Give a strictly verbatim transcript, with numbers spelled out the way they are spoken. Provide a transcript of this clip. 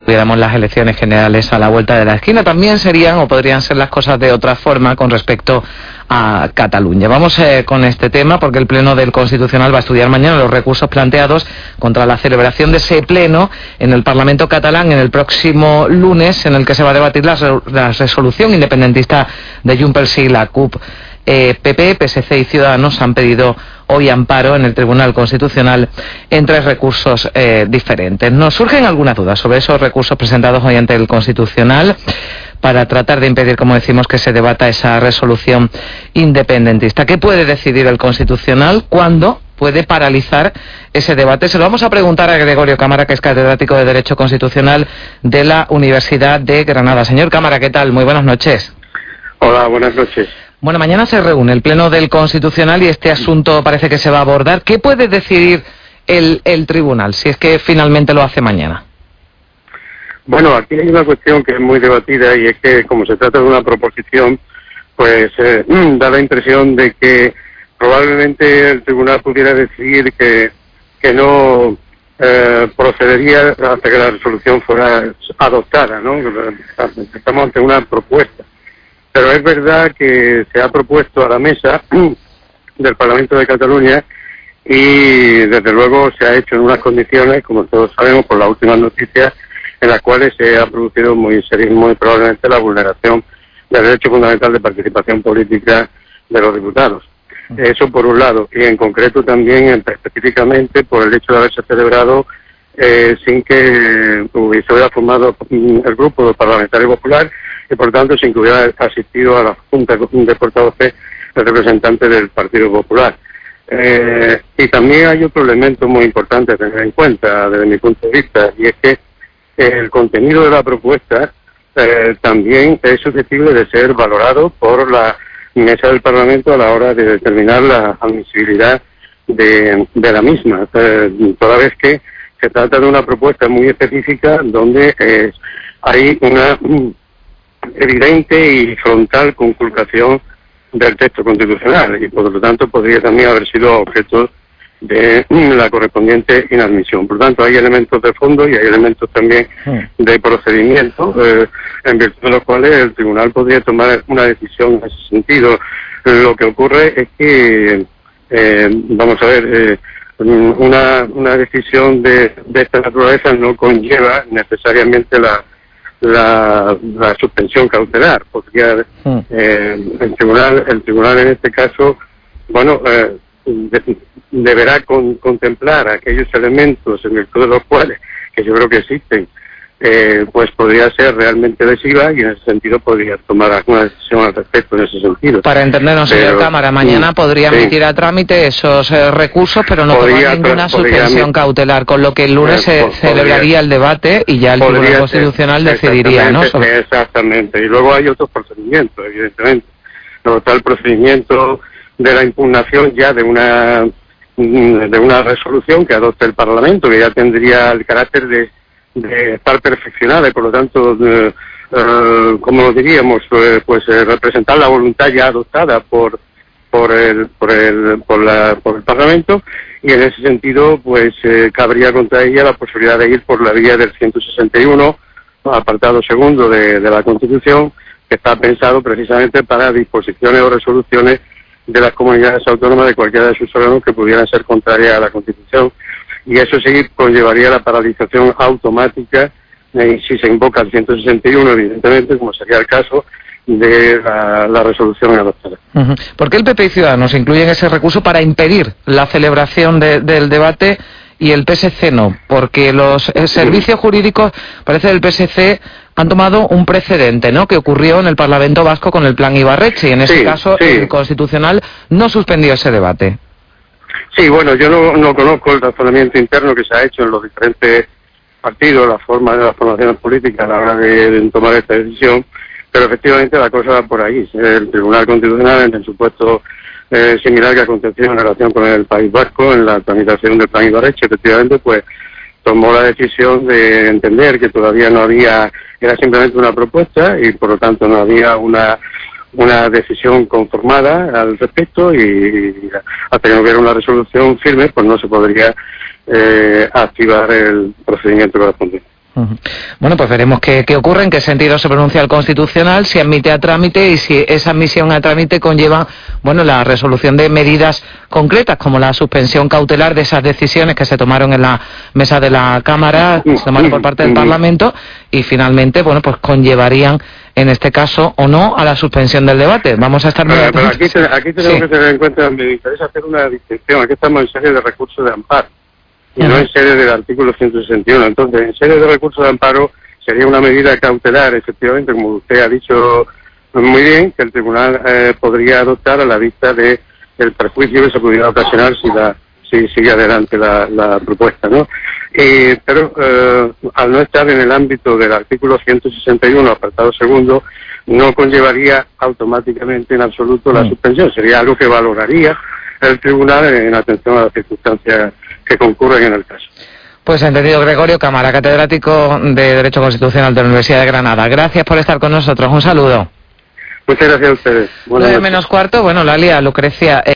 tuviéramos las elecciones generales a la vuelta de la esquina. También serían o podrían ser las cosas de otra forma con respecto a Cataluña. Vamos eh, con este tema porque el Pleno del Constitucional va a estudiar mañana los recursos planteados contra la celebración de ese pleno en el Parlamento catalán en el próximo lunes, en el que se va a debatir la, la resolución independentista de Junts y la C U P. Eh, P P, P S C y Ciudadanos han pedido hoy amparo en el Tribunal Constitucional en tres recursos eh, diferentes. Nos surgen algunas dudas sobre esos recursos presentados hoy ante el Constitucional para tratar de impedir, como decimos, que se debata esa resolución independentista. ¿Qué puede decidir el Constitucional? ¿Cuándo puede paralizar ese debate? Se lo vamos a preguntar a Gregorio Cámara, que es catedrático de Derecho Constitucional de la Universidad de Granada. Señor Cámara, ¿qué tal? Muy buenas noches. Hola, buenas noches. Bueno, mañana se reúne el Pleno del Constitucional y este asunto parece que se va a abordar. ¿Qué puede decidir el, el Tribunal, si es que finalmente lo hace mañana? Bueno, aquí hay una cuestión que es muy debatida y es que, como se trata de una proposición, pues eh, da la impresión de que probablemente el Tribunal pudiera decidir que, que no eh, procedería hasta que la resolución fuera adoptada, ¿no? Estamos ante una propuesta. Pero es verdad que se ha propuesto a la mesa del Parlamento de Cataluña y desde luego se ha hecho en unas condiciones, como todos sabemos por las últimas noticias, en las cuales se ha producido muy serio, muy probablemente la vulneración del derecho fundamental de participación política de los diputados. Eso por un lado, y en concreto también específicamente por el hecho de haberse celebrado eh, sin que hubiese hubiera formado el grupo parlamentario popular y por tanto sin que hubiera asistido a la Junta de Portavoces el representante del Partido Popular. Eh, y también hay otro elemento muy importante a tener en cuenta desde mi punto de vista, y es que el contenido de la propuesta eh, también es susceptible de ser valorado por la mesa del Parlamento a la hora de determinar la admisibilidad de, de la misma, eh, toda vez que se trata de una propuesta muy específica donde eh, hay una evidente y frontal conculcación del texto constitucional y por lo tanto podría también haber sido objeto de la correspondiente inadmisión. Por lo tanto, hay elementos de fondo y hay elementos también de procedimiento, eh, en virtud de los cuales el tribunal podría tomar una decisión en ese sentido. Lo que ocurre es que, eh, vamos a ver, eh, una, una decisión de, de esta naturaleza no conlleva necesariamente la La, la suspensión cautelar, porque eh, el tribunal, el tribunal en este caso, bueno, eh, de, deberá con, contemplar aquellos elementos en virtud de los cuales, que yo creo que existen, eh, pues podría ser realmente lesiva y en ese sentido podría tomar alguna decisión al respecto en ese sentido. Para entendernos, señor Cámara, mañana podría emitir sí. a trámite esos eh, recursos, pero no podría, tomar ninguna suspensión cautelar, con lo que el lunes eh, se podría, celebraría el debate y ya el Tribunal Constitucional decidiría, ¿no? Sobre... Exactamente, y luego hay otros procedimientos, evidentemente. Luego está el procedimiento de la impugnación ya de una de una resolución que adopte el Parlamento, que ya tendría el carácter de de estar perfeccionada y por lo tanto, eh, eh, como diríamos, eh, pues eh, representar la voluntad ya adoptada por por el por el por, la, por el Parlamento y en ese sentido pues eh, cabría contra ella la posibilidad de ir por la vía del ciento sesenta y uno, apartado segundo de, de la Constitución, que está pensado precisamente para disposiciones o resoluciones de las comunidades autónomas de cualquiera de sus órganos que pudieran ser contrarias a la Constitución. Y eso sí conllevaría la paralización automática eh, si se invoca el ciento sesenta y uno, evidentemente, como sería el caso de la, la resolución adoptada. Uh-huh. ¿Por qué el P P y Ciudadanos incluyen ese recurso para impedir la celebración de, del debate y el P S C no? Porque los eh, servicios jurídicos, parece del P S C, han tomado un precedente, ¿no?, que ocurrió en el Parlamento Vasco con el Plan Ibarretxe y en ese sí, caso sí. el Constitucional no suspendió ese debate. Sí, bueno, yo no, no conozco el razonamiento interno que se ha hecho en los diferentes partidos, la forma de las formaciones políticas a la hora de, de tomar esta decisión, pero efectivamente la cosa va por ahí. El Tribunal Constitucional, en el supuesto eh, similar que aconteció en relación con el País Vasco, en la tramitación del Plan Ibarretxe, efectivamente, pues tomó la decisión de entender que todavía no había, era simplemente una propuesta y por lo tanto no había una una decisión conformada al respecto y hasta que no hubiera una resolución firme pues no se podría eh, activar el procedimiento correspondiente. Bueno, pues veremos qué, qué ocurre, en qué sentido se pronuncia el Constitucional, si admite a trámite y si esa admisión a trámite conlleva, bueno, la resolución de medidas concretas, como la suspensión cautelar de esas decisiones que se tomaron en la mesa de la Cámara, se tomaron por parte del Parlamento, y finalmente, bueno, pues conllevarían, en este caso, o no, a la suspensión del debate. Vamos a estar muy pero, atentos. pero aquí, aquí tenemos sí. que tener en cuenta, me interesa hacer una distinción. Aquí estamos en serie de recursos de amparo y no en sede del artículo ciento sesenta y uno. Entonces, en sede de recursos de amparo sería una medida cautelar, efectivamente, como usted ha dicho muy bien, que el tribunal eh, podría adoptar a la vista de el perjuicio que se pudiera ocasionar si la si sigue adelante la, la propuesta, ¿no? Y, pero eh, al no estar en el ámbito del artículo ciento sesenta y uno, apartado segundo, no conllevaría automáticamente en absoluto la suspensión. Sería algo que valoraría el tribunal en atención a las circunstancias que concurren en el caso. Pues entendido. Gregorio Cámara, catedrático de Derecho Constitucional de la Universidad de Granada. Gracias por estar con nosotros. Un saludo. Muchas gracias a ustedes. Nueve menos cuarto. Bueno, Lalia, Lucrecia.